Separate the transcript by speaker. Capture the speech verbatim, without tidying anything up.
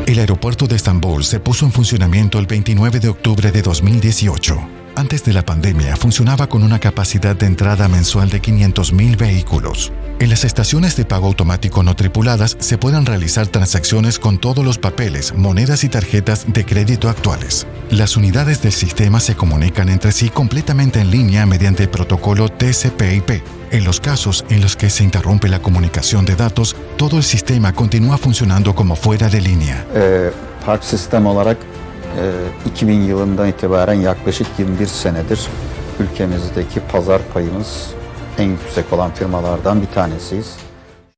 Speaker 1: El aeropuerto de Estambul se puso en funcionamiento el veintinueve de octubre de dos mil dieciocho. Antes de la pandemia, funcionaba con una capacidad de entrada mensual de quinientos mil vehículos. En las estaciones de pago automático no tripuladas se pueden realizar transacciones con todos los papeles, monedas y tarjetas de crédito actuales. Las unidades del sistema se comunican entre sí completamente en línea mediante el protocolo T C P I P. En los casos en los que se interrumpe la comunicación de datos, todo el sistema continúa funcionando como fuera de línea.
Speaker 2: Ee, park sistem olarak e, iki bin yılından itibaren yaklaşık yirmi bir senedir ülkemizdeki pazar payımız en yüksek olan firmalardan bir tanesiyiz.